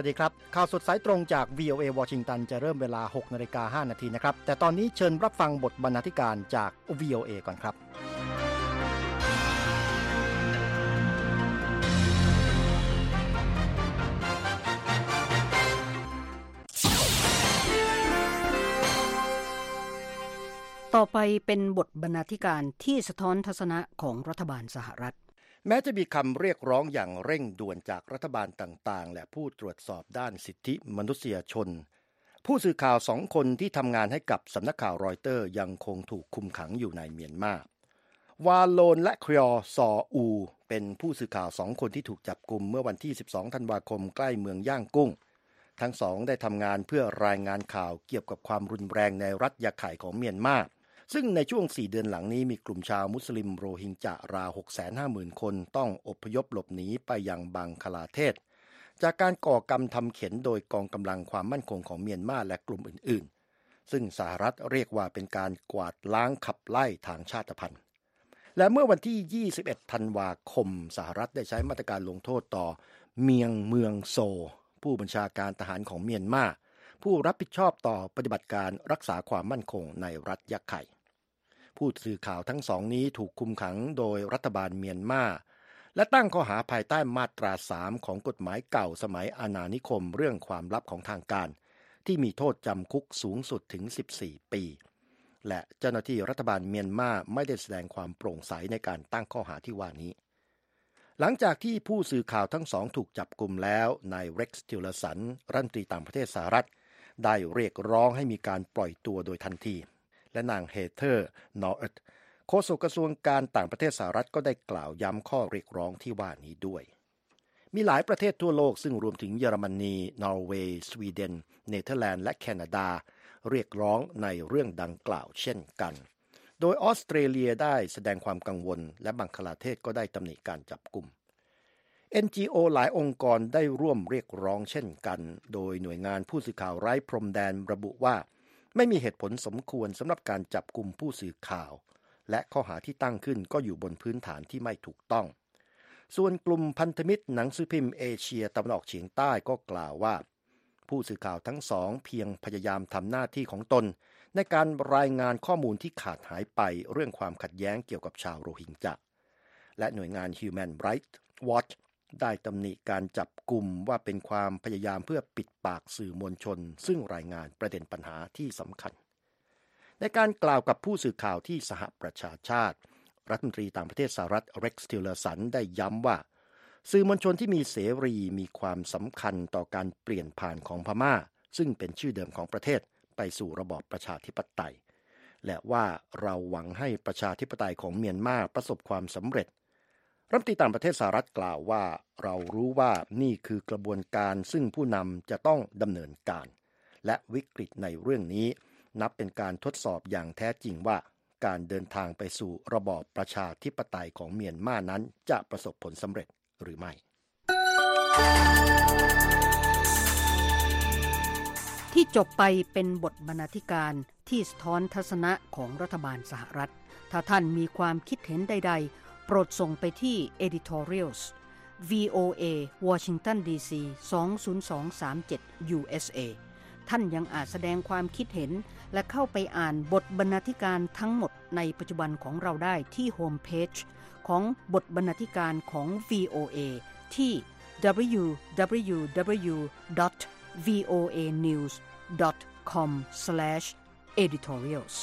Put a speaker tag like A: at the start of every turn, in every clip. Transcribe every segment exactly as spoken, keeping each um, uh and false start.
A: วัสดีครับข่าวสดสายตรงจาก วี โอ เอ วอชิงตันจะเริ่มเวลา หกนาฬิกาห้านาทีนะครับแต่ตอนนี้เชิญรับฟังบทบรรณาธิการจาก วี โอ เอ ก่อนครับ
B: ต่อไปเป็นบทบรรณาธิการที่สะท้อนทัศนะของรัฐบาลสหรัฐ
A: แม้จะมีคำเรียกร้องอย่างเร่งด่วนจากรัฐบาลต่างๆและผู้ตรวจสอบด้านสิทธิมนุษยชนผู้สื่อข่าวสองคนที่ทำงานให้กับสำนักข่าวรอยเตอร์ยังคงถูกคุมขังอยู่ในเมียนมาวาโลนและคยอซออูเป็นผู้สื่อข่าวสองคนที่ถูกจับกุมเมื่อวันที่สิบสองธันวาคมใกล้เมืองย่างกุ้งทั้งสองได้ทำงานเพื่อรายงานข่าวเกี่ยวกับความรุนแรงในรัฐยาไข่ของเมียนมาซึ่งในช่วงสี่เดือนหลังนี้มีกลุ่มชาวมุสลิมโรฮิงญาราว หกแสนห้าหมื่น คนต้องอพยพหลบหนีไปยังบังคลาเทศจากการก่อกรรมทำเข็นโดยกองกำลังความมั่นคงของเมียนมาและกลุ่มอื่นๆซึ่งสหรัฐเรียกว่าเป็นการกวาดล้างขับไล่ทางชาติพันธุ์และเมื่อวันที่ยี่สิบเอ็ดธันวาคมสหรัฐได้ใช้มาตรการลงโทษต่อเมียงเมืองโซผู้บัญชาการทหารของเมียนมาผู้รับผิดชอบต่อปฏิบัติการรักษาความมั่นคงในรัฐยะไข่ผู้สื่อข่าวทั้งสองนี้ถูกคุมขังโดยรัฐบาลเมียนมาและตั้งข้อหาภายใต้มาตราสามของกฎหมายเก่าสมัยอาณานิคมเรื่องความลับของทางการที่มีโทษจำคุกสูงสุดถึงสิบสี่ปีและเจ้าหน้าที่รัฐบาลเมียนมาไม่ได้แสดงความโปร่งใสในการตั้งข้อหาที่ว่านี้หลังจากที่ผู้สื่อข่าวทั้งสองถูกจับกุมแล้วนายเร็กซ์ทิลเลอร์สันรัฐมนตรีต่างประเทศสหรัฐได้เรียกร้องให้มีการปล่อยตัวโดยทันทีและนางเฮเธอร์นอร์เอตโฆษกกระทรวงการต่างประเทศสหรัฐก็ได้กล่าวย้ำข้อเรียกร้องที่ว่านี้ด้วยมีหลายประเทศทั่วโลกซึ่งรวมถึงเยอรมนีนอร์เวย์สวีเดนเนเธอร์แลนด์และแคนาดาเรียกร้องในเรื่องดังกล่าวเช่นกันโดยออสเตรเลียได้แสดงความกังวลและบังคลาเทศก็ได้ตำหนิการจับกุม เอ็น จี โอ หลายองค์กรได้ร่วมเรียกร้องเช่นกันโดยหน่วยงานผู้สื่อข่าวไร้พรมแดนระบุว่าไม่มีเหตุผลสมควรสำหรับการจับกุมผู้สื่อข่าวและข้อหาที่ตั้งขึ้นก็อยู่บนพื้นฐานที่ไม่ถูกต้องส่วนกลุ่มพันธมิตรหนังสือพิมพ์เอเชียตะวันออกเฉียงใต้ก็กล่าวว่าผู้สื่อข่าวทั้งสองเพียงพยายามทำหน้าที่ของตนในการรายงานข้อมูลที่ขาดหายไปเรื่องความขัดแย้งเกี่ยวกับชาวโรฮิงญาและหน่วยงาน Human Rights Watch ได้ตำหนิการจับกุมว่าเป็นความพยายามเพื่อปิดปากสื่อมวลชนซึ่งรายงานประเด็นปัญหาที่สำคัญในการกล่าวกับผู้สื่อข่าวที่สหประชาชาติรัฐมนตรีต่างประเทศสหรัฐเร็กซ์ทิลเลอร์สันได้ย้ำว่าสื่อมวลชนที่มีเสรีมีความสำคัญต่อการเปลี่ยนผ่านของพม่าซึ่งเป็นชื่อเดิมของประเทศไปสู่ระบอบประชาธิปไตยและว่าเราหวังให้ประชาธิปไตยของเมียนมาประสบความสำเร็จรัฐมนตรีต่างประเทศสหรัฐกล่าวว่าเรารู้ว่านี่คือกระบวนการซึ่งผู้นำจะต้องดำเนินการและวิกฤตในเรื่องนี้นับเป็นการทดสอบอย่างแท้จริงว่าการเดินทางไปสู่ระบอบประชาธิปไตยของเมียนมานั้นจะประสบผลสำเร็จหรือไม่
B: ที่จบไปเป็นบทบรรณาธิการที่สะท้อนทัศนะของรัฐบาลสหรัฐถ้าท่านมีความคิดเห็นใดๆโปรดส่งไปที่ editorials วี โอ เอ Washington ดี ซี สอง ศูนย์ สอง สาม เจ็ด ยู เอส เอ ท่านยังอาจแสดงความคิดเห็นและเข้าไปอ่านบทบรรณาธิการทั้งหมดในปัจจุบันของเราได้ที่โฮมเพจของบทบรรณาธิการของ วี โอ เอ ที่ ดับเบิลยู ดับเบิลยู ดับเบิลยู ดอท วี โอ เอ นิวส์ ดอท คอม สแลช เอดิทอเรียลส์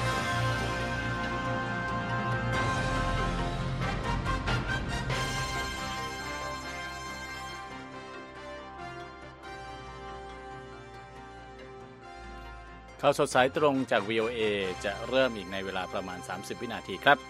C: ข่าวสดสายตรงจาก วี โอ เอ จะเริ่มอีกในเวลาประมาณสามสิบวินาทีครับ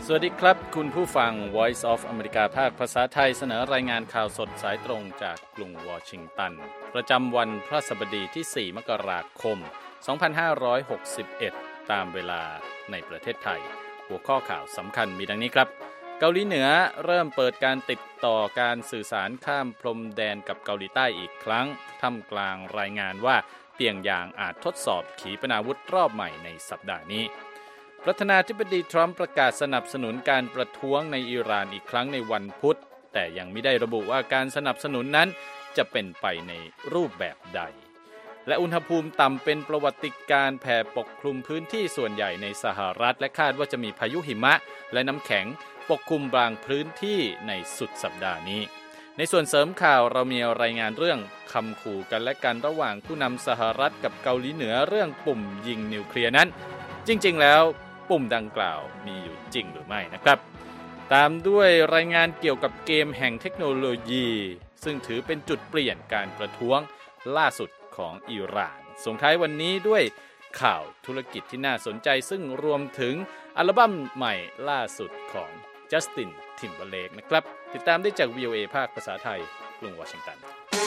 C: สวัสดีครับคุณผู้ฟัง Voice of America ภาคภาษาไทยเสนอรายงานข่าวสดสายตรงจากกรุงวอชิงตันประจำวันพฤหัสบดีที่สี่มกราคมสองพันห้าร้อยหกสิบเอ็ดตามเวลาในประเทศไทยหัวข้อข่าวสำคัญมีดังนี้ครับเกาหลีเหนือเริ่มเปิดการติดต่อการสื่อสารข้ามพรมแดนกับเกาหลีใต้อีกครั้งท่ามกลางรายงานว่าเปียงยางอาจทดสอบขีปนาวุธรอบใหม่ในสัปดาห์นี้ประธานาธิบดีทรัมป์ประกาศสนับสนุนการประท้วงในอิหร่านอีกครั้งในวันพุธแต่ยังไม่ได้ระบุว่าการสนับสนุนนั้นจะเป็นไปในรูปแบบใดและอุณหภูมิต่ำเป็นประวัติการณ์แผ่ปกคลุมพื้นที่ส่วนใหญ่ในสหรัฐและคาดว่าจะมีพายุหิมะและน้ำแข็งปกคลุมบางพื้นที่ในสุดสัปดาห์นี้ในส่วนเสริมข่าวเรามีรายงานเรื่องคำขู่กันและกันระหว่างผู้นำสหรัฐกับเกาหลีเหนือเรื่องปุ่มยิงนิวเคลียร์นั้นจริงๆแล้วปุ่มดังกล่าวมีอยู่จริงหรือไม่นะครับตามด้วยรายงานเกี่ยวกับเกมแห่งเทคโนโลยีซึ่งถือเป็นจุดเปลี่ยนการประท้วงล่าสุดของอิหร่านส่งท้ายวันนี้ด้วยข่าวธุรกิจที่น่าสนใจซึ่งรวมถึงอัลบั้มใหม่ล่าสุดของจัสตินทิมเบอร์เลกนะครับติดตามได้จาก วี โอ เอ ภาคภาษาไทยกรุงวอชิงตัน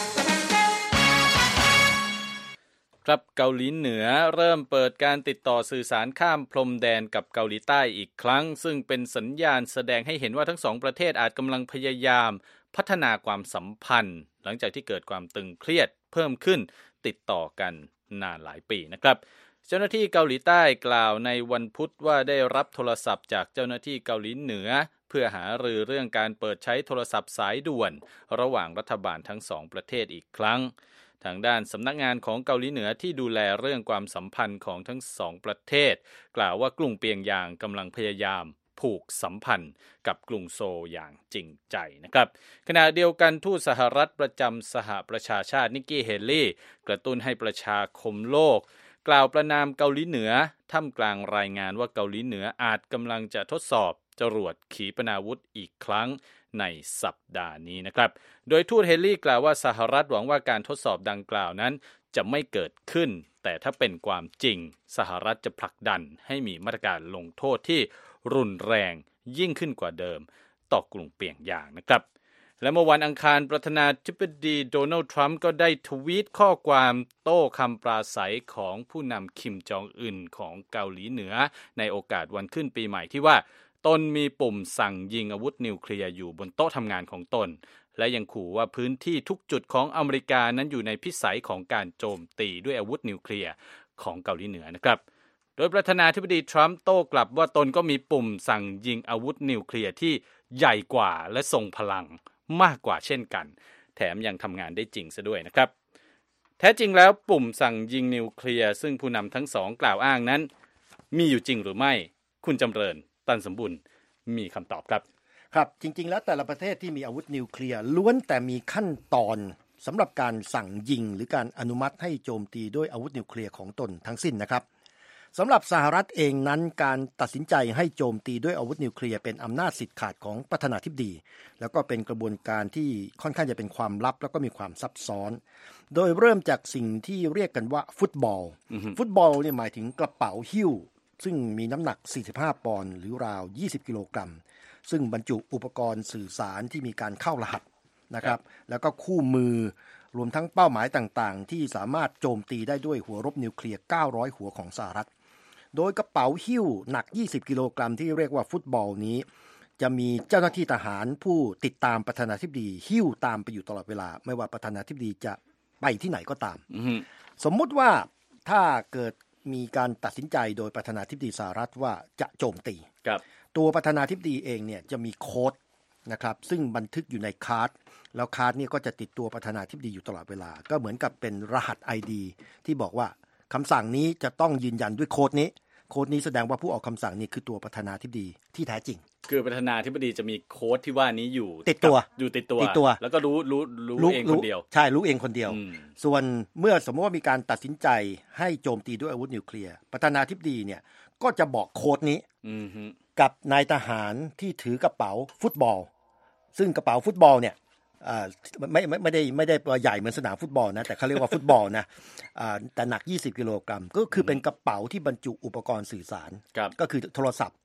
C: ครับเกาหลีเหนือเริ่มเปิดการติดต่อสื่อสารข้ามพรมแดนกับเกาหลีใต้อีกครั้งซึ่งเป็นสัญญาณแสดงให้เห็นว่าทั้งสองประเทศอาจกำลังพยายามพัฒนาความสัมพันธ์หลังจากที่เกิดความตึงเครียดเพิ่มขึ้นติดต่อกันนานหลายปีนะครับเจ้าหน้าที่เกาหลีใต้กล่าวในวันพุธว่าได้รับโทรศัพท์จากเจ้าหน้าที่เกาหลีเหนือเพื่อหารือเรื่องการเปิดใช้โทรศัพท์สายด่วนระหว่างรัฐบาลทั้งสองประเทศอีกครั้งทางด้านสำนักงานของเกาหลีเหนือที่ดูแลเรื่องความสัมพันธ์ของทั้งสองประเทศกล่าวว่ากรุงเปียงยางกำลังพยายามผูกสัมพันธ์กับกรุงโซลอย่างจริงใจนะครับขณะเดียวกันทูตสหรัฐประจำสหประชาชาตินิกกี้เฮลี่กระตุ้นให้ประชาคมโลกกล่าวประณามเกาหลีเหนือท่ามกลางรายงานว่าเกาหลีเหนืออาจกำลังจะทดสอบจรวดขีปนาวุธอีกครั้งในสัปดาห์นี้นะครับโดยทูตเฮลี่กล่าวว่าสหรัฐหวังว่าการทดสอบดังกล่าวนั้นจะไม่เกิดขึ้นแต่ถ้าเป็นความจริงสหรัฐจะผลักดันให้มีมาตรการลงโทษที่รุนแรงยิ่งขึ้นกว่าเดิมต่อกรุงเปียงยางนะครับและเมื่อวันอังคารประธานาธิบดีโดนัลด์ทรัมป์ก็ได้ทวีตข้อความโต้คำปราศัยของผู้นำคิมจองอึนของเกาหลีเหนือในโอกาสวันขึ้นปีใหม่ที่ว่าตนมีปุ่มสั่งยิงอาวุธนิวเคลียร์อยู่บนโต๊ะทำงานของตนและยังขู่ว่าพื้นที่ทุกจุดของอเมริกานั้นอยู่ในพิสัยของการโจมตีด้วยอาวุธนิวเคลียร์ของเกาหลีเหนือนะครับโดยประธานาธิบดีทรัมป์โต้กลับว่าตนก็มีปุ่มสั่งยิงอาวุธนิวเคลียร์ที่ใหญ่กว่าและทรงพลังมากกว่าเช่นกันแถมยังทำงานได้จริงซะด้วยนะครับแท้จริงแล้วปุ่มสั่งยิงนิวเคลียร์ซึ่งผู้นำทั้งสองกล่าวอ้างนั้นมีอยู่จริงหรือไม่คุณจำเริญตันสมบุญมีคำตอบครับ
A: ครับจริงๆแล้วแต่ละประเทศที่มีอาวุธนิวเคลียร์ล้วนแต่มีขั้นตอนสำหรับการสั่งยิงหรือการอนุมัติให้โจมตีด้วยอาวุธนิวเคลียร์ของตนทั้งสิ้นนะครับสำหรับสหรัฐเองนั้นการตัดสินใจให้โจมตีด้วยอาวุธนิวเคลียร์เป็นอำนาจสิทธิ์ขาดของประธานาธิบดีแล้วก็เป็นกระบวนการที่ค่อนข้างจะเป็นความลับแล้วก็มีความซับซ้อนโดยเริ่มจากสิ่งที่เรียกกันว่าฟุตบอล mm-hmm. ฟุตบอลเนี่ยหมายถึงกระเป๋าหิ้วซึ่งมีน้ำหนักสี่สิบห้าปอนด์หรือราวยี่สิบกิโลกรัมซึ่งบรรจุอุปกรณ์สื่อสารที่มีการเข้ารหัสนะครับแล้วก็คู่มือรวมทั้งเป้าหมายต่างๆที่สามารถโจมตีได้ด้วยหัวรบนิวเคลียร์เก้าร้อยหัวของสหรัฐโดยกระเป๋าหิ้วหนักยี่สิบกิโลกรัมที่เรียกว่าฟุตบอลนี้จะมีเจ้าหน้าที่ทหารผู้ติดตามประธานาธิบดีหิ้วตามไปอยู่ตลอดเวลาไม่ว่าประธานาธิบดีจะไปที่ไหนก็ตาม mm-hmm. สมมุติว่าถ้าเกิดมีการตัดสินใจโดยประธานาธิบดีสหรัฐว่าจะโจมตีตัวประธานาธิบดีเองเนี่ยจะมีโค้ดนะครับซึ่งบันทึกอยู่ในคาร์ดแล้วคาร์ดนี่ก็จะติดตัวประธานาธิบดีอยู่ตลอดเวลาก็เหมือนกับเป็นรหัส ไอ ดี ที่บอกว่าคำสั่งนี้จะต้องยืนยันด้วยโค้ดนี้โค้ดนี้แสดงว่าผู้ออกคำสั่งนี่คือตัวประธานาธิบดีที่แท้จริง
C: คือประธานาธิบดีจะมีโค้ดที่ว่านี้อยู่
A: ติดตัว
C: อยู่ติดตัว
A: ติดตัว
C: แล้วก็รู้รู้รู้เองคนเดียว
A: ใช่รู้เองคนเดียวส่วนเมื่อสมมติว่ามีการตัดสินใจให้โจมตีด้วยอาวุธนิวเคลียร์ประธานาธิบดีเนี่ยก็จะบอกโค้ดนี้กับนายทหารที่ถือกระเป๋าฟุตบอลซึ่งกระเป๋าฟุตบอลเนี่ยไม่ไม่ไม่ได้ไม่ได้ใหญ่เหมือนสนามฟุตบอลนะแต่เขาเรียกว่าฟุตบอลนะแต่หนักยี่สิบกิโลกรัมก็คือเป็นกระเป๋าที่บรรจุอุปกรณ์สื่อสารก็คือโทรศัพท์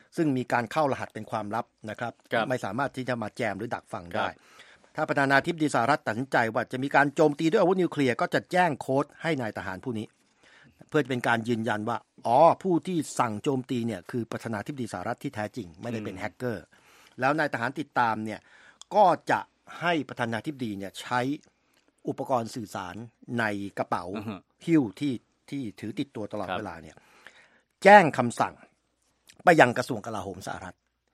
A: ซึ่งมีการเข้ารหัสเป็นความลับนะครับไม่สามารถที่จะมาแจมหรือดักฟังได้ถ้าประธานาธิบดีสหรัฐตัดสินใจว่าจะมีการโจมตีด้วยอาวุธนิวเคลียร์ก็จะแจ้งโค้ดให้นายทหารผู้นี้เพื่อเป็นการยืนยันว่าอ๋อผู้ที่สั่งโจมตีเนี่ยคือประธานาธิบดีสหรัฐที่แท้จริงไม่ได้เป็นแฮกเกอร์แล้วนายทหารติดตามเนี่ยก็จะให้ประธานาธิบดีเนี่ยใช้อุปกรณ์สื่อสารในกระเป๋า uh-huh. หิ้วที่ที่ถือติดตัวตลอดเวลาเนี่ยแจ้งคำสั่งไปยังกระทรวงกลาโหมสหรัฐ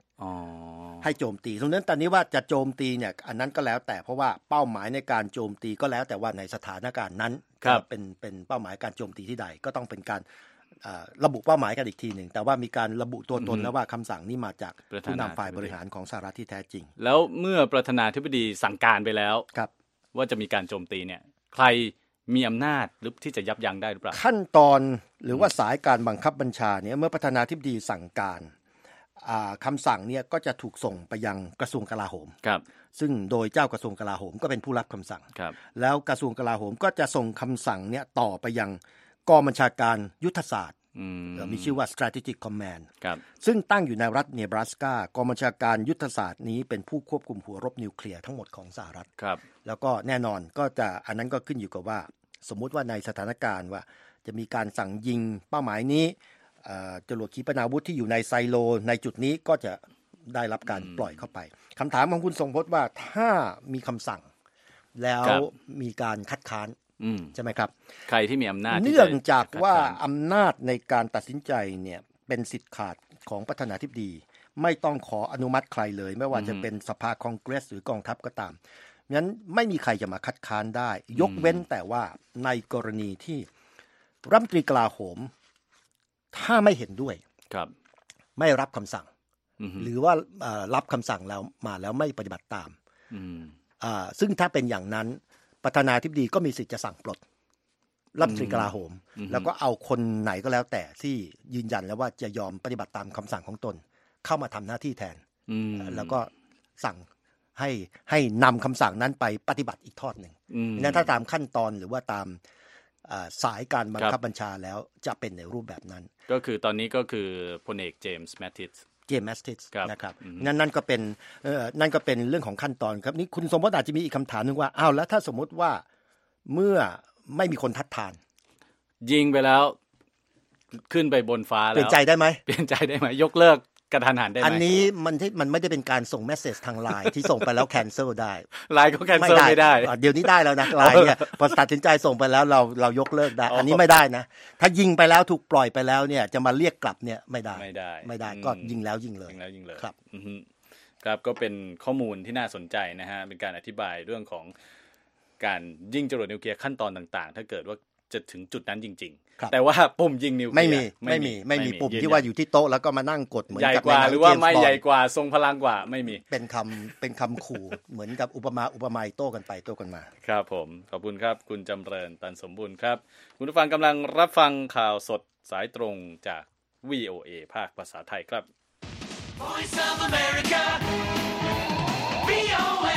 A: oh. ให้โจมตีตรงนั้นตอนนี้ว่าจะโจมตีเนี่ยอันนั้นก็แล้วแต่เพราะว่าเป้าหมายในการโจมตีก็แล้วแต่ว่าในสถานการณ์นั้นเป็นเป็นเป้าหมายการโจมตีที่ใดก็ต้องเป็นการระบุเป้าหมายกันอีกทีหนึ่งแต่ว่ามีการระบุตัวตนแล้วว่าคำสั่งนี้มาจากผู้นำฝ่ายบริหารของสหรัฐที่แท้จริง
C: แล้วเมื่อประธานาธิบดีสั่งการไปแล้วว่าจะมีการโจมตีเนี่ยใครมีอำนาจหรือที่จะยับยั้งได้หรือเปล่า
A: ขั้นตอนหรือว่าสายการบังคับบัญชาเนี่ยเมื่อประธานาธิบดีสั่งการคำสั่งเนี่ยก็จะถูกส่งไปยังกระทรวงกลาโหมซึ่งโดยเจ้ากระทรวงกลาโหมก็เป็นผู้รับคำสั่งแล้วกระทรวงกลาโหมก็จะส่งคำสั่งเนี่ยต่อไปยังกองบัญชาการยุทธศาสตร์มีชื่อว่า strategic command ซึ่งตั้งอยู่ในรัฐเนบราสกากองบัญชาการยุทธศาสตร์นี้เป็นผู้ควบคุมหัวรบนิวเคลียร์ทั้งหมดของสหรัฐแล้วก็แน่นอนก็จะอันนั้นก็ขึ้นอยู่กับว่าสมมุติว่าในสถานการณ์ว่าจะมีการสั่งยิงเป้าหมายนี้จรวดขีปนาวุธที่อยู่ในไซโลในจุดนี้ก็จะได้รับการปล่อยเข้าไปคำถามของคุณทรงพจน์ว่าถ้ามีคำสั่งแล้วมีการคัดค้านใช่ไหมครับ
C: ใครที่มีอำนาจ
A: เนื่องจากว่าอำนาจในการตัดสินใจเนี่ยเป็นสิทธิ์ขาดของประธานาธิบดีไม่ต้องขออนุมัติใครเลยไม่ว่าจะเป็นสภาคองเกรสหรือกองทัพก็ตามงั้นไม่มีใครจะมาคัดค้านได้ยกเว้นแต่ว่าในกรณีที่รัฐมนตรีกลาโหมถ้าไม่เห็นด้วยไม่รับคำสั่งหรือว่ารับคำสั่งแล้วมาแล้วไม่ปฏิบัติตามซึ่งถ้าเป็นอย่างนั้นประธานาธิบดีก็มีสิทธิ์จะสั่งปลดรัฐมนตรีกลาโหมแล้วก็เอาคนไหนก็แล้วแต่ที่ยืนยันแล้วว่าจะยอมปฏิบัติตามคำสั่งของตนเข้ามาทำหน้าที่แทนแล้วก็สั่งให้ให้นำคำสั่งนั้นไปปฏิบัติอีกทอดหนึ่งนั้นถ้าตามขั้นตอนหรือว่าตามสายการบังคับบัญชาแล้วจะเป็นในรูปแบบนั้น
C: ก็คือตอนนี้ก็คือพลเอกเจมส์แมทติส
A: เจมส์แมทติสนะครับนั่นนั่นก็เป็นเอ่อนั่นก็เป็นเรื่องของขั้นตอนครับนี่คุณสมมติอาจจะมีอีกคำถามนึงว่าอ้าวแล้วถ้าสมมติว่าเมื่อไม่มีคนทัดทาน
C: ยิงไปแล้วขึ้นไปบนฟ้าแล้ว
A: เปลี่ยนใจได้ไหม
C: เปลี่ยนใจได้ไหมยกเลิกกระทันหันได้ไหม
A: อันนี้มันมันไม่ได้เป็นการส่งเมสเสจทางไลน์ที่ส่งไปแล้วแคนเซิลได้
C: ไลน์ก็แคนเซิลไม่ได้
A: เดี๋ยวนี้ได้แล้วนะไลน์เนี่ยพอตัดสินใจส่งไปแล้วเราเรายกเลิกได้อันนี้ไม่ได้นะถ้ายิงไปแล้วถูกปล่อยไปแล้วเนี่ยจะมาเรียกกลับเนี่ยไม่ได้
C: ไม่ได้
A: ไม่ได้ก็ยิงแล้วยิงเลย
C: ยิงแล้วยิงเลย
A: ครับ
C: ครับก็เป็นข้อมูลที่น่าสนใจนะฮะเป็นการอธิบายเรื่องของการยิงจรวดนิวเคลียร์ขั้นตอนต่างๆถ้าเกิดว่าจะถึงจุดนั้นจริงๆแต่ว่าปุ่มยิงนิวเคลียร์
A: ไม่มีไม่มีไม่มีปุ่มที่ว่าอยู่ที่โต๊ะแล้วก็มานั่งกดเหมือน
C: กับใหญ่กว่าหรือว่าไม่ใหญ่กว่าทรงพลังกว่าไม่มี
A: เป็นคำเป็นคำขู่เหมือนกับอุปมาอุปไมยโต้กันไปโต้กันมา
C: ครับผมขอบคุณครับคุณจำเริญตันสมบูรณ์ครับคุณผู้ฟังกำลังรับฟังข่าวสดสายตรงจาก วี โอ เอ ภาคภาษาไทยครับ Voice of America วี โอ เอ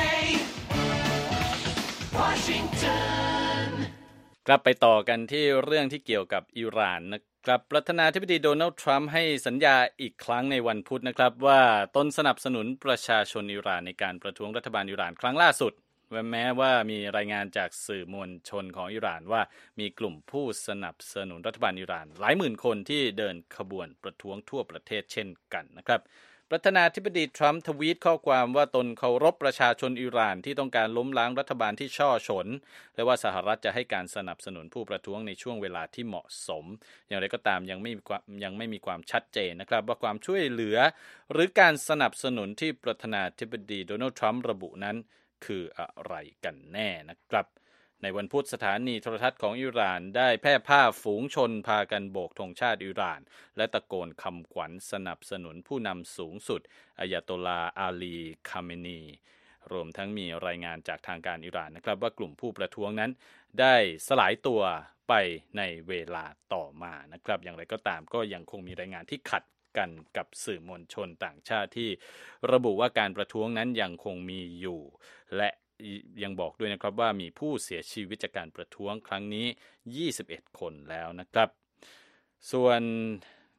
C: Washingtonกลับไปต่อกันที่เรื่องที่เกี่ยวกับอิหร่านนะครับประธานาธิบดีโดนัลด์ทรัมป์ให้สัญญาอีกครั้งในวันพุธนะครับว่าตนสนับสนุนประชาชนอิหร่านในการประท้วงรัฐบาลอิหร่านครั้งล่าสุดแม้ว่ามีรายงานจากสื่อมวลชนของอิหร่านว่ามีกลุ่มผู้สนับสนุนรัฐบาลอิหร่านหลายหมื่นคนที่เดินขบวนประท้วงทั่วประเทศเช่นกันนะครับประธานาธิบดีทรัมป์ทวีตข้อความว่าตนเคารพประชาชนอิหร่านที่ต้องการล้มล้างรัฐบาลที่ช่อฉนและว่าสหรัฐจะให้การสนับสนุนผู้ประท้วงในช่วงเวลาที่เหมาะสมอย่างไรก็ตามยังไม่ยังไม่มีความชัดเจนนะครับว่าความช่วยเหลือหรือการสนับสนุนที่ประธานาธิบดีโดนัลด์ทรัมป์ระบุนั้นคืออะไรกันแน่นะครับในวันพุธสถานีโทรทัศน์ของอิหร่านได้แพร่ภาพฝูงชนพากันโบกธงชาติอิหร่านและตะโกนคำขวัญสนับสนุนผู้นำสูงสุดอายาโตลลาห์อาลีคาเมนีรวมทั้งมีรายงานจากทางการอิหร่านนะครับว่ากลุ่มผู้ประท้วงนั้นได้สลายตัวไปในเวลาต่อมานะครับอย่างไรก็ตามก็ยังคงมีรายงานที่ขัดกันกับสื่อมวลชนต่างชาติที่ระบุว่าการประท้วงนั้นยังคงมีอยู่และยังบอกด้วยนะครับว่ามีผู้เสียชีวิตจากการประท้วงครั้งนี้ยี่สิบเอ็ดคนแล้วนะครับส่วน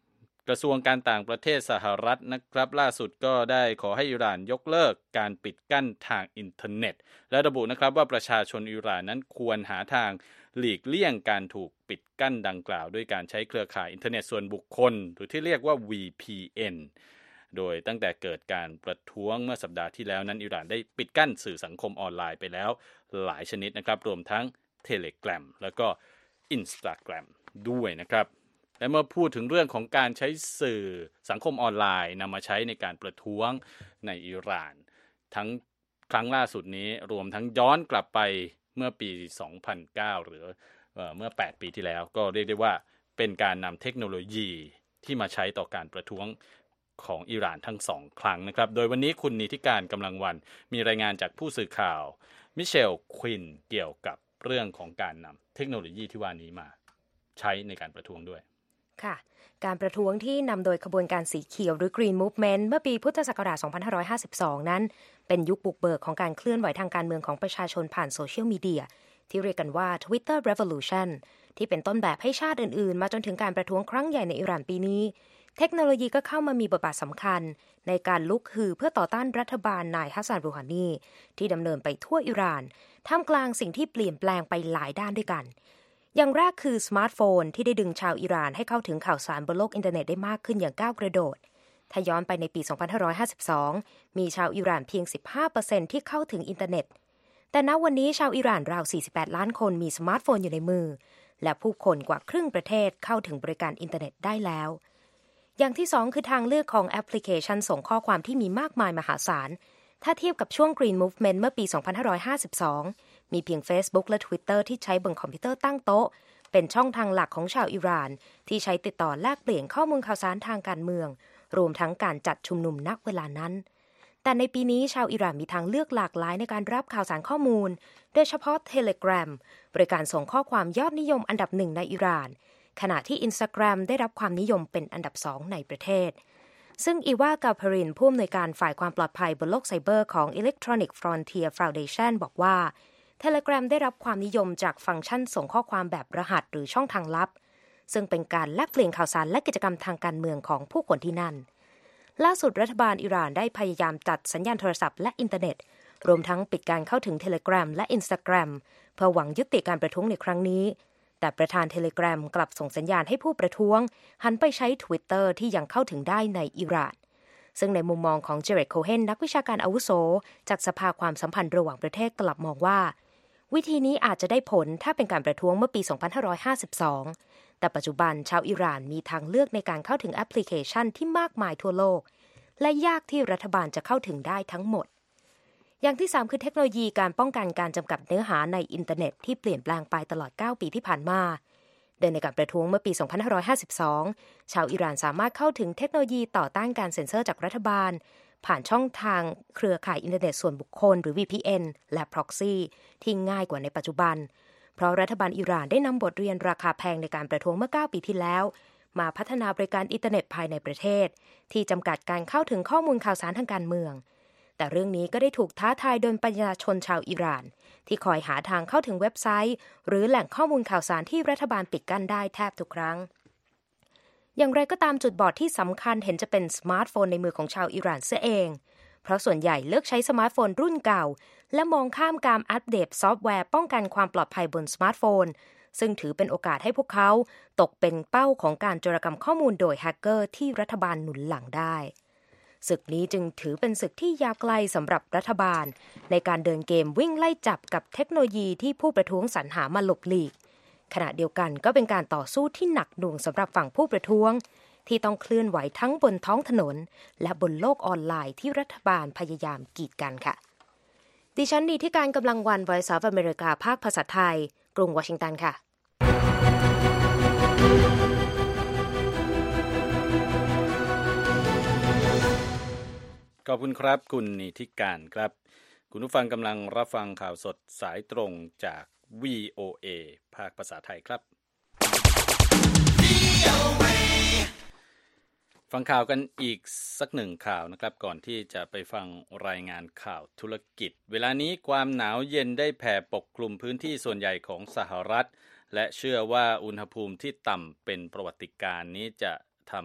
C: กระทรวงการต่างประเทศสหรัฐนะครับล่าสุดก็ได้ขอให้อิหร่านยกเลิกการปิดกั้นทางอินเทอร์เน็ตและระบุนะครับว่าประชาชนอิหร่านนั้นควรหาทางหลีกเลี่ยงการถูกปิดกั้นดังกล่าวด้วยการใช้เครือข่ายอินเทอร์เน็ตส่วนบุคคลหรือที่เรียกว่า วี พี เอ็น โดยตั้งแต่เกิดการประท้วงเมื่อสัปดาห์ที่แล้วนั้นอิหร่านได้ปิดกั้นสื่อสังคมออนไลน์ไปแล้วหลายชนิดนะครับรวมทั้ง Telegram แล้วก็ Instagram ด้วยนะครับและเมื่อพูดถึงเรื่องของการใช้สื่อสังคมออนไลน์นำมาใช้ในการประท้วงในอิหร่านทั้งครั้งล่าสุดนี้รวมทั้งย้อนกลับไปเมื่อปี สองพันเก้า หรือเอ่อเมื่อแปดปีที่แล้วก็เรียกได้ว่าเป็นการนำเทคโนโลยีที่มาใช้ต่อการประท้วงของอิหร่านทั้งสองครั้งนะครับโดยวันนี้คุณนิติการกำลังวันมีรายงานจากผู้สื่อข่าวมิเชลควินเกี่ยวกับเรื่องของการนำเทคโนโลยีที่ว่านี้มาใช้ในการประท้วงด้วย
D: ค่ะการประท้วงที่นำโดยขบวนการสีเขียวหรือ Green Movement เมื่อปีพุทธศักราช สองพันห้าร้อยห้าสิบสอง นั้นเป็นยุคบุกเบิกของการเคลื่อนไหวทางการเมืองของประชาชนผ่านโซเชียลมีเดียที่เรียกกันว่า Twitter Revolution ที่เป็นต้นแบบให้ชาติอื่นๆมาจนถึงการประท้วงครั้งใหญ่ในอิหร่านปีนี้เทคโนโลยีก็เข้ามามีบทบาทสำคัญในการลุกฮือเพื่อต่อต้านรัฐบาลนายฮัสซัน รูฮานีที่ดำเนินไปทั่วอิหร่านท่ามกลางสิ่งที่เปลี่ยนแปลงไปหลายด้านด้วยกันอย่างแรกคือสมาร์ทโฟนที่ได้ดึงชาวอิหร่านให้เข้าถึงข่าวสารบนโลกอินเทอร์เน็ตได้มากขึ้นอย่างก้าวกระโดดถ้าย้อนไปในปี สองพันห้าร้อยห้าสิบสอง มีชาวอิหร่านเพียง สิบห้าเปอร์เซ็นต์ ที่เข้าถึงอินเทอร์เน็ตแต่ณวันนี้ชาวอิหร่านราว สี่สิบแปด ล้านคนมีสมาร์ทโฟนอยู่ในมือและผู้คนกว่าครึ่งประเทศเข้าถึงบริการอินเทอร์เน็ตได้แล้วอย่างที่สองคือทางเลือกของแอปพลิเคชันส่งข้อความที่มีมากมายมหาศาลถ้าเทียบกับช่วง Green Movement เมื่อปี สองพันห้าร้อยห้าสิบสอง มีเพียง Facebook และ Twitter ที่ใช้บนคอมพิวเตอร์ตั้งโต๊ะเป็นช่องทางหลักของชาวอิหร่านที่ใช้ติดต่อแลกเปลี่ยนข้อมูลข่าวสารทางการเมืองรวมทั้งการจัดชุมนุมณเวลานั้นแต่ในปีนี้ชาวอิหร่านมีทางเลือกหลากหลายในการรับข่าวสารข้อมูลโดยเฉพาะ Telegram บริการส่งข้อความยอดนิยมอันดับหนึ่งในอิหร่านขณะที่ Instagram ได้รับความนิยมเป็นอันดับสองในประเทศซึ่งอีวากาพรินผู้อำนวยการฝ่ายความปลอดภัยบนโลกไซเบอร์ของ Electronic Frontier Foundation บอกว่า Telegram ได้รับความนิยมจากฟังก์ชันส่งข้อความแบบรหัสหรือช่องทางลับซึ่งเป็นการแลกเปลี่ยนข่าวสารและกิจกรรมทางการเมืองของผู้คนที่นั่นล่าสุดรัฐบาลอิหร่านได้พยายามตัดสัญญาณโทรศัพท์และอินเทอร์เน็ตรวมทั้งปิดการเข้าถึง Telegram และ Instagram เพื่อหวังยุติการประท้วงในครั้งนี้แต่ประธาน Telegram กลับส่งสัญญาณให้ผู้ประท้วงหันไปใช้ Twitter ที่ยังเข้าถึงได้ในอิหร่านซึ่งในมุมมองของเจเรต โคเฮนนักวิชาการอาวุโสจากสภาความสัมพันธ์ระหว่างประเทศกลับมองว่าวิธีนี้อาจจะได้ผลถ้าเป็นการประท้วงเมื่อปี สองพันห้าร้อยห้าสิบสอง แต่ปัจจุบันชาวอิหร่านมีทางเลือกในการเข้าถึงแอปพลิเคชันที่มากมายทั่วโลกและยากที่รัฐบาลจะเข้าถึงได้ทั้งหมดอย่างที่สามคือเทคโนโลยีการป้องกันการจำกัดเนื้อหาในอินเทอร์เน็ตที่เปลี่ยนแปลงไปตลอดเก้าปีที่ผ่านมาโดยในการประท้วงเมื่อปี สองพันห้าร้อยห้าสิบสอง ชาวอิหร่านสามารถเข้าถึงเทคโนโลยีต่อต้านการเซ็นเซอร์จากรัฐบาลผ่านช่องทางเครือข่ายอินเทอร์เน็ตส่วนบุคคลหรือ วี พี เอ็น และ Proxy ที่ง่ายกว่าในปัจจุบันเพราะรัฐบาลอิหร่านได้นำบทเรียนราคาแพงในการประท้วงเมื่อเก้าปีที่แล้วมาพัฒนาบริการอินเทอร์เน็ตภายในประเทศที่จำกัดการเข้าถึงข้อมูลข่าวสารทางการเมืองแต่เรื่องนี้ก็ได้ถูกท้าทายโดยประชาชนชาวอิหร่านที่คอยหาทางเข้าถึงเว็บไซต์หรือแหล่งข้อมูลข่าวสารที่รัฐบาลปิดกั้นได้แทบทุกครั้งอย่างไรก็ตามจุดบอดที่สำคัญเห็นจะเป็นสมาร์ทโฟนในมือของชาวอิหร่านเสียเองเพราะส่วนใหญ่เลือกใช้สมาร์ทโฟนรุ่นเก่าและมองข้ามการอัปเดตซอฟต์แวร์ป้องกันความปลอดภัยบนสมาร์ทโฟนซึ่งถือเป็นโอกาสให้พวกเขาตกเป็นเป้าของการโจรกรรมข้อมูลโดยแฮกเกอร์ที่รัฐบาลหนุนหลังได้ศึกนี้จึงถือเป็นศึกที่ยาวไกลสำหรับรัฐบาลในการเดินเกมวิ่งไล่จับกับเทคโนโลยีที่ผู้ประท้วงสรรหามาหลบหลีกขณะเดียวกันก็เป็นการต่อสู้ที่หนักหน่วงสำหรับฝั่งผู้ประท้วงที่ต้องเคลื่อนไหวทั้งบนท้องถนนและบนโลกออนไลน์ที่รัฐบาลพยายามกีดกันค่ะดิฉันนีที่การกำลังวัน Voice of America ภาคภาษาไทยกรุงวอชิงตันค่ะ
C: ขอบคุณครับคุณนิติการครับคุณผู้ฟังกำลังรับฟังข่าวสดสายตรงจาก วี โอ เอ ภาคภาษาไทยครับฟังข่าวกันอีกสักหนึ่งข่าวนะครับก่อนที่จะไปฟังรายงานข่าวธุรกิจเวลานี้ความหนาวเย็นได้แผ่ปกคลุมพื้นที่ส่วนใหญ่ของสหรัฐและเชื่อว่าอุณหภูมิที่ต่ำเป็นประวัติการณ์นี้จะทำ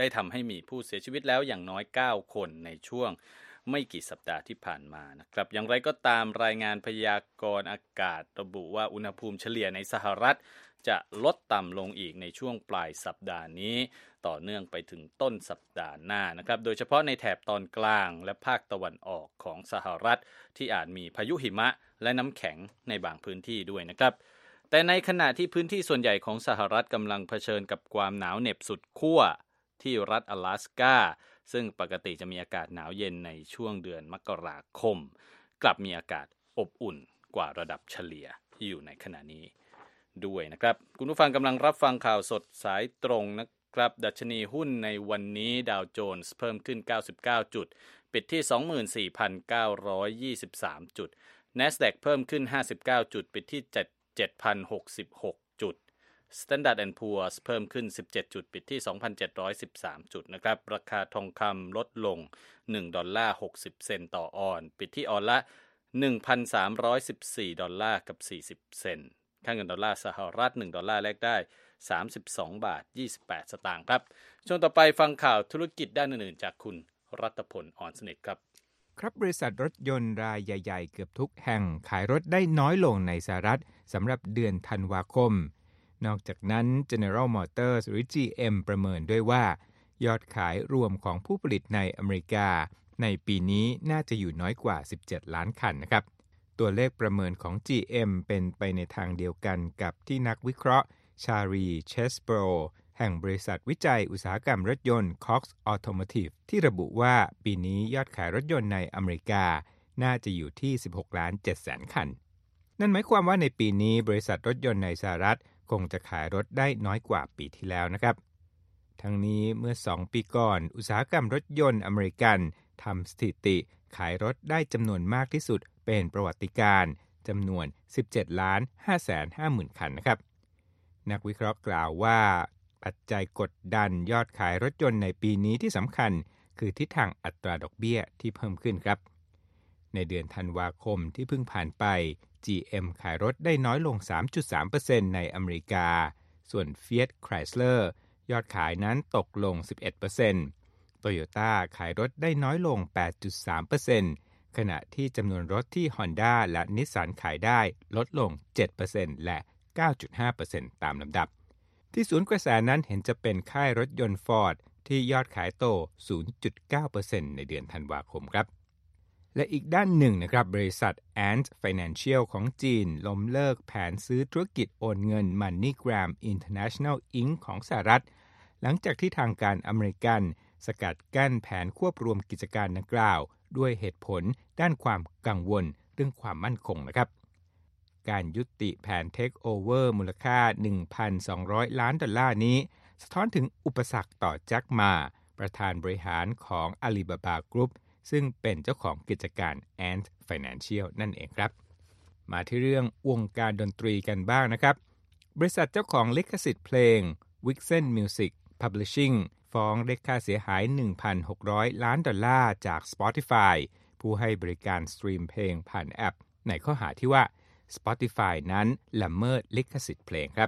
C: ได้ทำให้มีผู้เสียชีวิตแล้วอย่างน้อยเก้าคนในช่วงไม่กี่สัปดาห์ที่ผ่านมานะครับอย่างไรก็ตามรายงานพยากรณ์อากาศระบุว่าอุณหภูมิเฉลี่ยในสหรัฐจะลดต่ำลงอีกในช่วงปลายสัปดาห์นี้ต่อเนื่องไปถึงต้นสัปดาห์หน้านะครับโดยเฉพาะในแถบตอนกลางและภาคตะวันออกของสหรัฐที่อาจมีพายุหิมะและน้ำแข็งในบางพื้นที่ด้วยนะครับแต่ในขณะที่พื้นที่ส่วนใหญ่ของสหรัฐกำลังเผชิญกับความหนาวเหน็บสุดขั้วที่รัฐ阿拉斯กาซึ่งปกติจะมีอากาศหนาวเย็นในช่วงเดือนมกราคมกลับมีอากาศอบอุ่นกว่าระดับเฉลี่ยที่อยู่ในขณะนี้ด้วยนะครับคุณผู้ฟังกำลังรับฟังข่าวสดสายตรงนะครับดัชนีหุ้นในวันนี้ดาวโจนส์เพิ่มขึ้นเก้าสิบเก้าจุดปิดที่ สองหมื่นสี่พันเก้าร้อยยี่สิบสาม จุด NASDAQ เพิ่มขึ้นห้าสิบเก้าจุดปิดที่ เจ็ดพันหกสิบหก จุด Standard แอนด์ Poor's เพิ่มขึ้นสิบเจ็ดจุดปิดที่ สองพันเจ็ดร้อยสิบสาม จุดนะครับราคาทองคำลดลงหนึ่งดอลลาร์หกสิบเซนต์ต่อออนซ์ปิดที่ออนซ์ละ หนึ่งพันสามร้อยสิบสี่ ดอลลาร์กับสี่สิบเซนต์ค่าเงินดอลลาร์สหรัฐหนึ่งดอลลาร์แลกได้สามสิบสองบาทยี่สิบแปดสตางค์ครับช่วงต่อไปฟังข่าวธุรกิจด้านอื่นๆจากคุณรัตพลอ่อนสนิทครับ
E: ครับบริษัทรถยนต์รายใหญ่ๆเกือบทุกแห่งขายรถได้น้อยลงในสหรัฐสำหรับเดือนธันวาคมนอกจากนั้น General Motors หรือ จี เอ็ม ประเมินด้วยว่ายอดขายรวมของผู้ผลิตในอเมริกาในปีนี้น่าจะอยู่น้อยกว่าสิบเจ็ดล้านคันนะครับตัวเลขประเมินของ จี เอ็ม เป็นไปในทางเดียวกันกับที่นักวิเคราะห์ชารีเชสโบรแห่งบริษัทวิจัยอุตสาหกรรมรถยนต์ Cox Automotive ที่ระบุว่าปีนี้ยอดขายรถยนต์ในอเมริกาน่าจะอยู่ที่สิบหกล้านเจ็ดแสนคันนั่นหมายความว่าในปีนี้บริษัทรถยนต์ในสหรัฐคงจะขายรถได้น้อยกว่าปีที่แล้วนะครับทั้งนี้เมื่อสองปีก่อนอุตสาหกรรมรถยนต์อเมริกันทำสถิติขายรถได้จำนวนมากที่สุดเป็นประวัติการณ์จำนวนสิบเจ็ดล้านห้าแสนห้าหมื่นคันนะครับนักวิเคราะห์กล่าวว่าปัจจัยกดดันยอดขายรถยนต์ในปีนี้ที่สำคัญคือทิศทางอัตราดอกเบี้ยที่เพิ่มขึ้นครับในเดือนธันวาคมที่เพิ่งผ่านไป จี เอ็ม ขายรถได้น้อยลง สามจุดสามเปอร์เซ็นต์ ในอเมริกาส่วน Fiat Chrysler ยอดขายนั้นตกลง สิบเอ็ดเปอร์เซ็นต์ Toyota ขายรถได้น้อยลง แปดจุดสามเปอร์เซ็นต์ ขณะที่จำนวนรถที่ Honda และ Nissan ขายได้ลดลง เจ็ดเปอร์เซ็นต์ และ เก้าจุดห้าเปอร์เซ็นต์ ตามลำดับที่ศูนย์กระแสนั้นเห็นจะเป็นค่ายรถยนต์ Ford ที่ยอดขายโต ศูนย์จุดเก้าเปอร์เซ็นต์ ในเดือนธันวาคมครับและอีกด้านหนึ่งนะครับบริษัท Ant Financial ของจีนล้มเลิกแผนซื้อธุรกิจโอนเงิน MoneyGram International อิงค์ ของสหรัฐหลังจากที่ทางการอเมริกันสกัดกั้นแผนควบรวมกิจการดังกล่าวด้วยเหตุผลด้านความกังวลเรื่องความมั่นคงนะครับการยุติแผนเทคโอเวอร์มูลค่า หนึ่งพันสองร้อย ล้านดอลลาร์นี้สะท้อนถึงอุปสรรคต่อแจ็คหม่าประธานบริหารของ Alibaba Group ซึ่งเป็นเจ้าของกิจการ Ant Financial นั่นเองครับมาที่เรื่องวงการดนตรีกันบ้างนะครับบริษัทเจ้าของลิขสิทธิ์เพลง Vixen Music Publishing ฟ้องเรียกค่าเสียหาย หนึ่งพันหกร้อย ล้านดอลลาร์จาก Spotify ผู้ให้บริการสตรีมเพลงผ่านแอปในข้อหาที่ว่าSpotify นั้นละเมิดลิขสิทธิ์เพลงครับ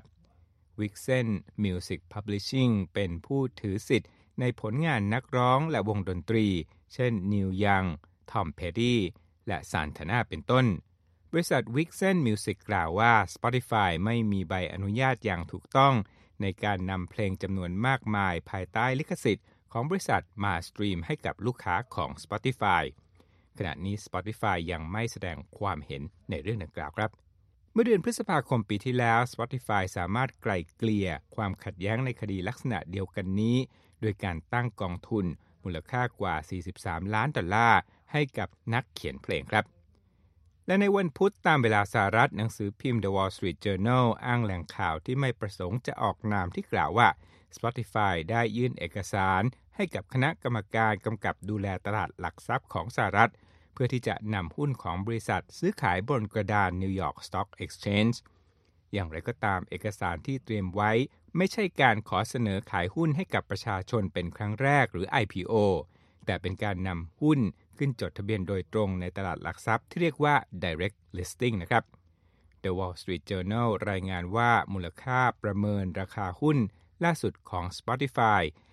E: Vixen Music Publishing เป็นผู้ถือสิทธิ์ในผลงานนักร้องและวงดนตรีเช่น Neil Young, Tom Petty และ Santana เป็นต้นบริษัท Vixen Music กล่าวว่า Spotify ไม่มีใบอนุญาตอย่างถูกต้องในการนำเพลงจำนวนมากมายภายใต้ลิขสิทธิ์ของบริษัทมาสตรีมให้กับลูกค้าของ Spotifyขณะนี้ Spotify ยังไม่แสดงความเห็นในเรื่องดังกล่าวครับเมื่อเดือนพฤษภาคมปีที่แล้ว Spotify สามารถไกล่เกลี่ยความขัดแย้งในคดีลักษณะเดียวกันนี้โดยการตั้งกองทุนมูลค่ากว่าสี่สิบสามล้านดอลลาร์ให้กับนักเขียนเพลงครับและในวันพุธตามเวลาสหรัฐหนังสือพิมพ์ The Wall Street Journal อ้างแหล่งข่าวที่ไม่ประสงค์จะออกนามที่กล่าวว่า Spotify ได้ยื่นเอกสารให้กับคณะกรรมการกำกับดูแลตลาดหลักทรัพย์ของสหรัฐเพื่อที่จะนำหุ้นของบริษัทซื้อขายบนกระดาน New York Stock Exchange อย่างไรก็ตามเอกสารที่เตรียมไว้ไม่ใช่การขอเสนอขายหุ้นให้กับประชาชนเป็นครั้งแรกหรือ ไอ พี โอ แต่เป็นการนำหุ้นขึ้นจดทะเบียนโดยตรงในตลาดหลักทรัพย์ที่เรียกว่า Direct Listing นะครับ The Wall Street Journal รายงานว่ามูลค่าประเมินราคาหุ้นล่าสุดของ Spotify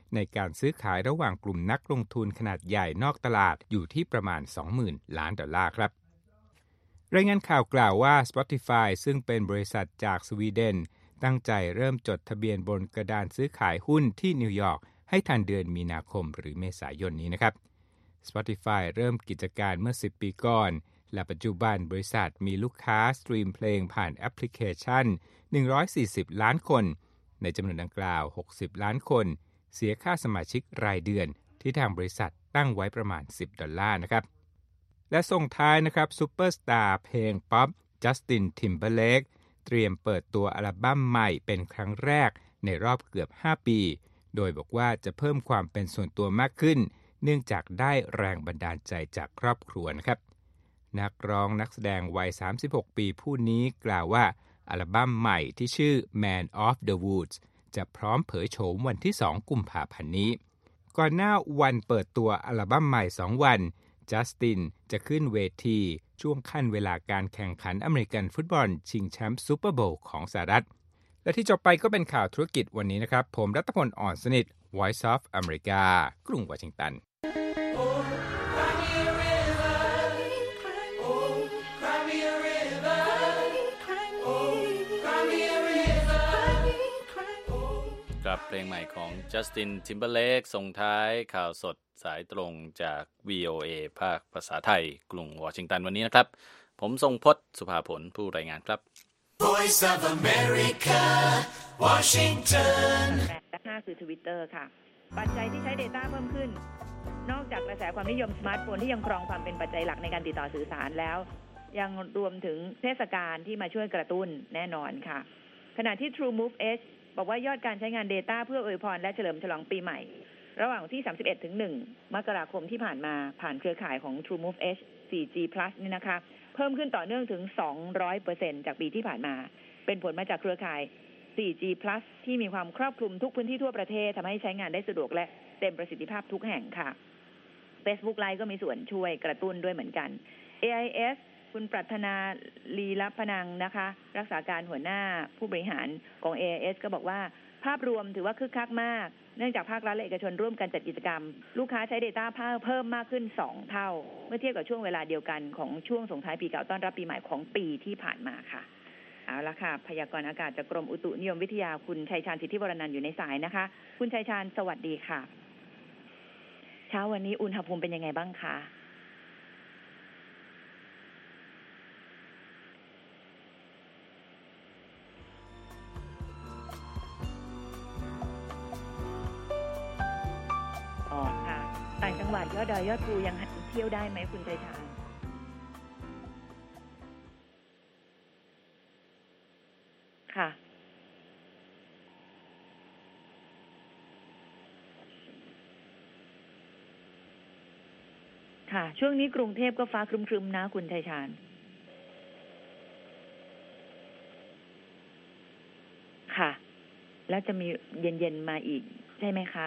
E: ในการซื้อขายระหว่างกลุ่มนักลงทุนขนาดใหญ่นอกตลาดอยู่ที่ประมาณ สองหมื่น ล้านดอลลาร์ครับรายงานข่าวกล่าวว่า Spotify ซึ่งเป็นบริษัทจากสวีเดนตั้งใจเริ่มจดทะเบียนบนกระดานซื้อขายหุ้นที่นิวยอร์กให้ทันเดือนมีนาคมหรือเมษายนนี้นะครับ Spotify เริ่มกิจการเมื่อสิบปีก่อนและปัจจุบันบริษัทมีลูกค้าสตรีมเพลงผ่านแอปพลิเคชันหนึ่งร้อยสี่สิบล้านคนในจำนวนดังกล่าวหกสิบล้านคนเสียค่าสมาชิกรายเดือนที่ทางบริษัทตั้งไว้ประมาณสิบดอลลาร์นะครับและส่งท้ายนะครับซูเปอร์สตาร์เพลงป๊อปจัสตินทิมเบอร์เลกเตรียมเปิดตัวอัลบั้มใหม่เป็นครั้งแรกในรอบเกือบห้าปีโดยบอกว่าจะเพิ่มความเป็นส่วนตัวมากขึ้นเนื่องจากได้แรงบันดาลใจจากครอบครัวนะครับนักร้องนักแสดงวัยสามสิบหกปีผู้นี้กล่าวว่าอัลบั้มใหม่ที่ชื่อ Man of the Woods จะพร้อมเผยโฉมวันที่สองกุมภาพันธ์นี้ก่อนหน้าวันเปิดตัวอัลบั้มใหม่สองวันจัสตินจะขึ้นเวทีช่วงขั้นเวลาการแข่งขันอเมริกันฟุตบอลชิงแชมป์ซูเปอร์โบว์ของสหรัฐและที่จบไปก็เป็นข่าวธุรกิจวันนี้นะครับผมรัตพล อ่อนสนิท Voice of America กรุงวอชิงตัน
C: กับเพลงใหม่ของจัสตินทิมเบอร์เลกส่งท้ายข่าวสดสายตรงจาก วี โอ เอ ภาคภาษาไทยกรุงวอชิงตันวันนี้นะครับผมทรงพจน์สุภาผลผู้รายงานครับ
F: Voice of America Washington
G: และห้าคือ Twitter ค่ะปัจจัยที่ใช้ data เพิ่มขึ้นนอกจากกระแสความนิยมสมาร์ทโฟนที่ยังครองความเป็นปัจจัยหลักในการติดต่อสื่อสารแล้วยังรวมถึงเทศกาลที่มาช่วยกระตุ้นแน่นอนค่ะขณะที่ TrueMove Edge บอกว่ายอดการใช้งาน data เพื่ออวยพรและเฉลิมฉลองปีใหม่ระหว่างที่สามสิบเอ็ดถึงหนึ่งมกราคมที่ผ่านมาผ่านเครือข่ายของ TrueMove Edge โฟร์จี Plus นี่นะคะเพิ่มขึ้นต่อเนื่องถึง สองร้อยเปอร์เซ็นต์ จากปีที่ผ่านมาเป็นผลมาจากเครือข่าย โฟร์จี Plus ที่มีความครอบคลุมทุกพื้นที่ทั่วประเทศทำให้ใช้งานได้สะดวกและเต็มประสิทธิภาพทุกแห่งค่ะ Facebook Live ก็มีส่วนช่วยกระตุ้นด้วยเหมือนกัน เอ ไอ เอส คุณปรัชนาลีลัพนังนะคะรักษาการหัวหน้าผู้บริหารของ เอ ไอ เอส ก็บอกว่าภาพรวมถือว่าคึกคักมากเนื่องจากภาครัฐและเอกชนร่วมกันจัดกิจกรรมลูกค้าใช้ data เพิ่มมากขึ้นสองเท่าเมื่อเทียบกับช่วงเวลาเดียวกันของช่วงส่งท้ายปีเก่าต้อนรับปีใหม่ของปีที่ผ่านมาค่ะเอาละค่ะพยากรณ์อากาศจากกรมอุตุนิยมวิทยาคุณชัยชาญสิทธิวรนันท์อยู่ในสายนะคะคุณชัยชาญสวัสดีค่ะเช้าวันนี้อุณหภูมิเป็นยังไงบ้างคะต่างจังหวัดยอดดอยยอดภูยังเที่ยวได้ไหมคุณชัยชาญค่ะค่ะช่วงนี้กรุงเทพก็ฟ้าครึมๆนะคุณชัยชาญค่ะแล้วจะมีเย็นๆมาอีกใช่ไหมคะ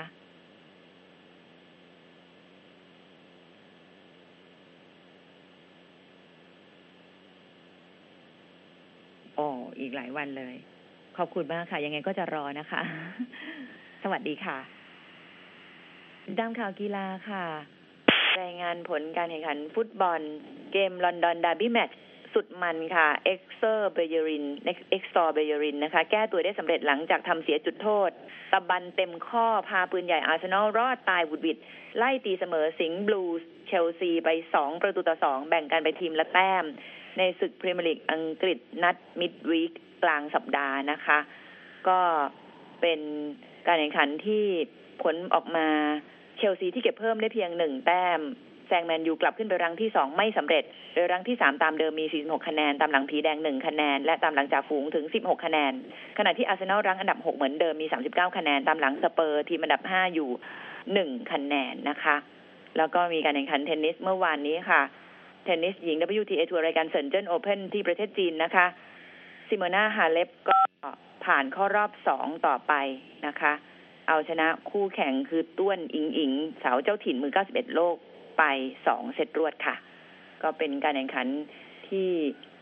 G: อ๋ออีกหลายวันเลยขอบคุณมากค่ะยังไงก็จะรอนะคะ สวัสดีค่ะตามข่าวกีฬาค่ะรายงานผลการแข่งขันฟุตบอลเกมลอนดอนดาร์บี้แมตช์สุดมันค่ะเอ็กเซอร์เบเยรินเอ็กซอร์เบเยรินนะคะแก้ตัวได้สำเร็จหลังจากทำเสียจุดโทษตะบันเต็มข้อพาปืนใหญ่อาร์เซนอลรอดตายบุดวิดไล่ตีเสมอสิงห์บลูส์เชลซีไปสองประตูต่อสองแบ่งกันไปทีมละแต้มในศึกพรีเมียร์ลีกอังกฤษนัดมิดวีคกลางสัปดาห์นะคะก็เป็นการแข่งขันที่ผลออกมาเชลซีที่เก็บเพิ่มได้เพียงหนึ่งแต้มแซงแมนยูกลับขึ้นไปรั้งที่สองไม่สำเร็จโดยรั้งที่สามตามเดิมมีสี่สิบหกคะแนนตามหลังผีแดงหนึ่งคะแนนและตามหลังจ่าฝูงถึงสิบหกคะแนนขณะที่อาร์เซนอลรั้งอันดับหกเหมือนเดิมมีสามสิบเก้าคะแนนตามหลังสเปอร์ทีมอันดับห้าอยู่หนึ่งคะแนนนะคะแล้วก็มีการแข่งขันเทนนิสเมื่อวานนี้ค่ะเทนนิสหญิง ดับเบิลยู ที เอ ทัวร์รายการเซินเจิ้นโอเพ่นที่ประเทศจีนนะคะซิโมนาฮาเลปก็ผ่านเข้ารอบสองต่อไปนะคะเอาชนะคู่แข่งคือต้วนอิงอิงสาวเจ้าถิ่นมือเก้าสิบเอ็ดโลกไปสองเซตรวดค่ะก็เป็นการแข่งขันที่